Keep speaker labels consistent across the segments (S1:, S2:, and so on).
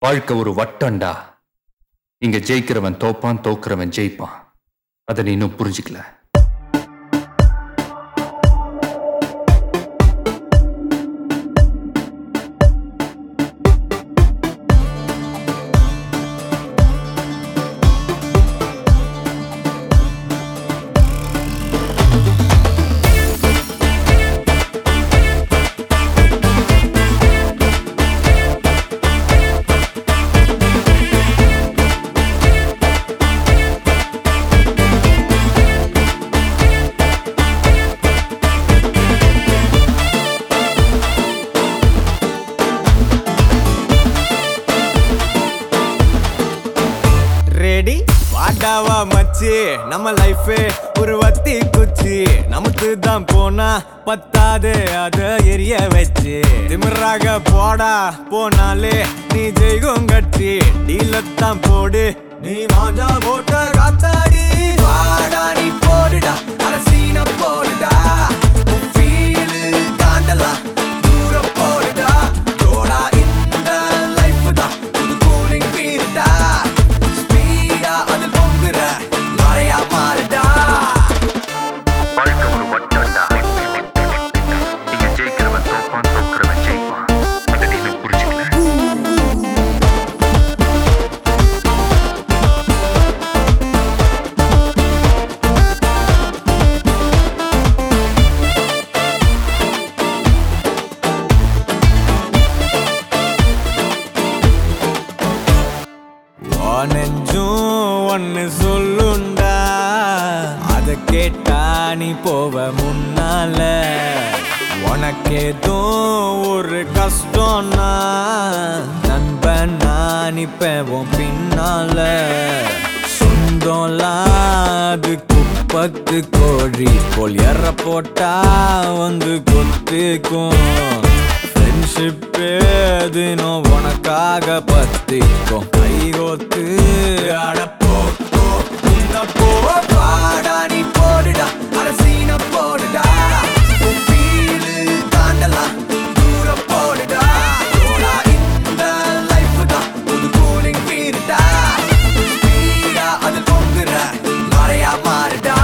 S1: வாழ்க்கை ஒரு வட்டம்டா. இங்க ஜெயிக்கிறவன் தோப்பான், தோக்குறவன் ஜெயிப்பான். அதை நீ இன்னும் புரிஞ்சுக்கல.
S2: வாடாவா மச்சி, நம்ம லைஃப் ஒரு வத்தி குச்சி. நமக்கு தான் போனா பத்தாது அத எரிய வச்சு. திமிராக போடா போனாலே நீ ஜெயிக்கும் கட்சி. டீலத்தான் போடு நீ மாஞ்சா போட்ட காத்தாடி. வாடா நீ போடுடா அரசீன போடுடா. ஃபீல் தாண்டலாம் தூரம் போடுடா. தோடா இந்த லைஃப் தான் புது கூலிங் பீருடா.
S1: வாழ்க்கை ஒரு வட்டம்டா. இங்க ஜெயிக்கிறவன் தோப்பான், தோக்குறவன் ஜெயிப்பான். அதை நீ இன்னும் புரிஞ்சுக்கல.
S2: நெஞ்சும் ஒன்னு சொல்லுண்டா, அத கேட்டா நீ போவ முன்னால. உனக்கேதோ ஒரு கஷ்டம்னா நண்பன் நான் இப்பவும் பின்னால. சொந்தம்லாம் அது குப்பத்து கோழி போல் எற போட்டா வந்து கொத்துக்கும். தினம் உனக்காக பத்திக்கும் கைகோத்து அடப்போ போ. பாடா நீ போடுடா அரசீன போடுடா. ஃபீல் தாண்டலாம் தூரம் போடுடா. தோடா இந்த லைஃப் தான் புது கூலிங் பீருடா. ஸ்பீடா அது பொங்குற மழையா மாறுடா.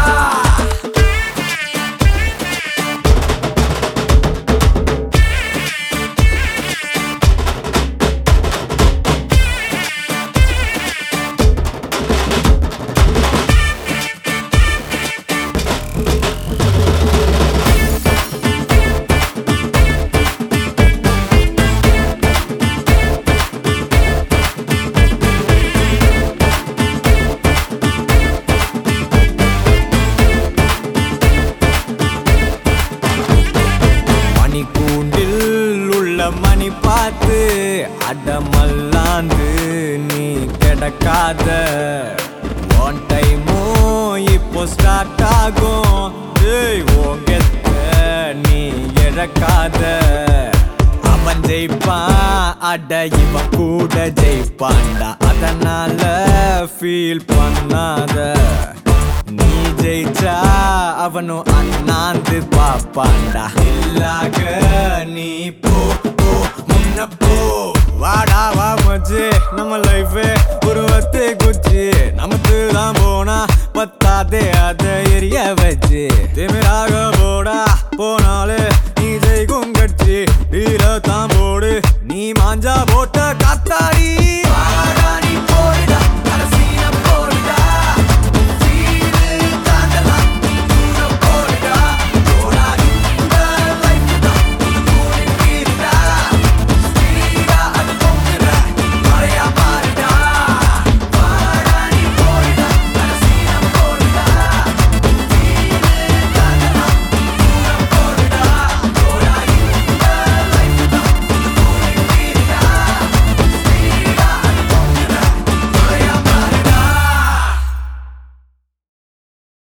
S2: மணி பார்த்து அடமல்லாந்து நீ கிடக்காத. ஒன் டைமும் இப்போ ஸ்டார்ட் ஆகும். ஓங்கத்த நீ இழக்காத. அவன் ஜெயிப்பான் அட இவன் கூட ஜெயிப்பான்டா. அதனால ஃபீல் பண்ணாத. நீ ஜெயிச்சா அவனும் அண்ணாந்து பாப்பாண்டா. இல்லாக நீ போ முன்ன போ. வாடா வா மச்சி, நம்ம லைஃப் ஒரு வத்து குச்சி. நமக்கு தான் போனா பத்தாதே அத எரிய வச்சு. திமிராக போடா